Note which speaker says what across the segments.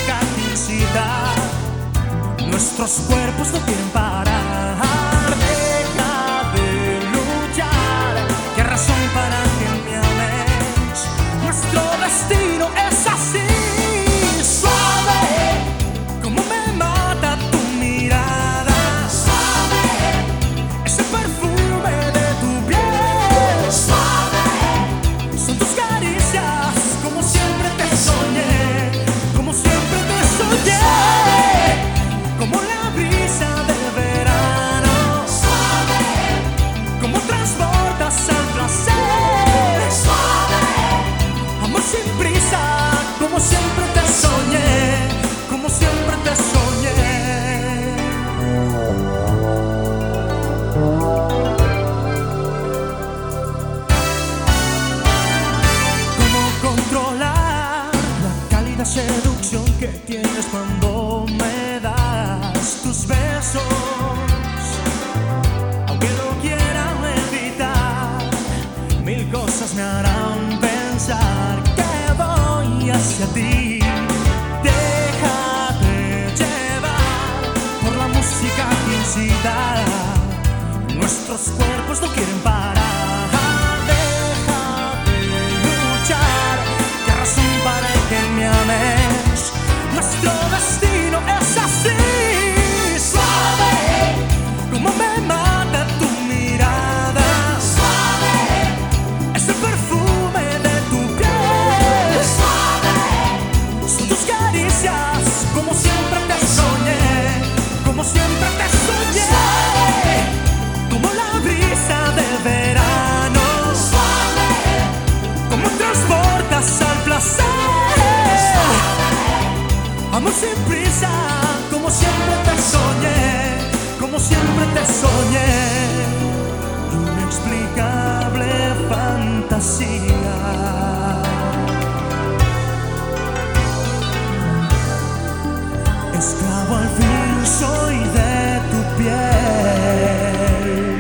Speaker 1: música que incita. Nuestros cuerpos no quieren parar. Deja de luchar, qué razón para que me ames. Nuestro destino es así. Suave, como me mata tu mirada. Suave, ese perfume de tu piel. Suave, son tus caricias, como siempre te soñé. Como siempre te soñé. Como la brisa del verano. Suave, como transportas al placer. Suave, amor sin prisa, como siempre te soñé. Como siempre te soñé. ¿Cómo controlar la cálida seducción que tienes cuando me das tus besos? Aunque lo quiera evitar, mil cosas me harán pensar que voy hacia ti. Déjate llevar por la música que incita. Nuestros cuerpos no quieren parar. Déjate luchar, qué razón para que me ames. Nuestro destino es así. Suave, como me mata tu mirada. Suave, ese perfume de tu piel. Suave, son tus caricias, como siempre te soñé. Como siempre te soñé. Suave, como la brisa del verano. Suave, como transportas al placer. Amor sin prisa, como siempre te soñé. Como siempre te soñé. Inexplicable fantasía. Esclavo al fin soy de tu piel.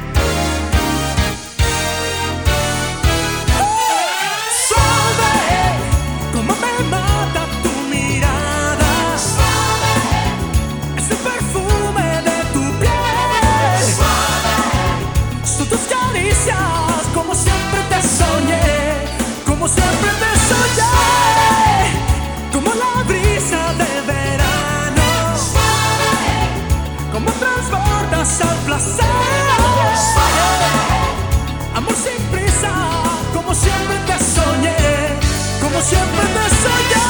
Speaker 1: Suave, como me mata tu mirada. Suave, ese perfume de tu piel. Suave, son tus caricias, como siempre te soñé. Como siempre te soñé. Como la brisa del verano. Suave, como transportas al placer. Suave, amor sin prisa, como siempre te soñé. Como siempre te soñé.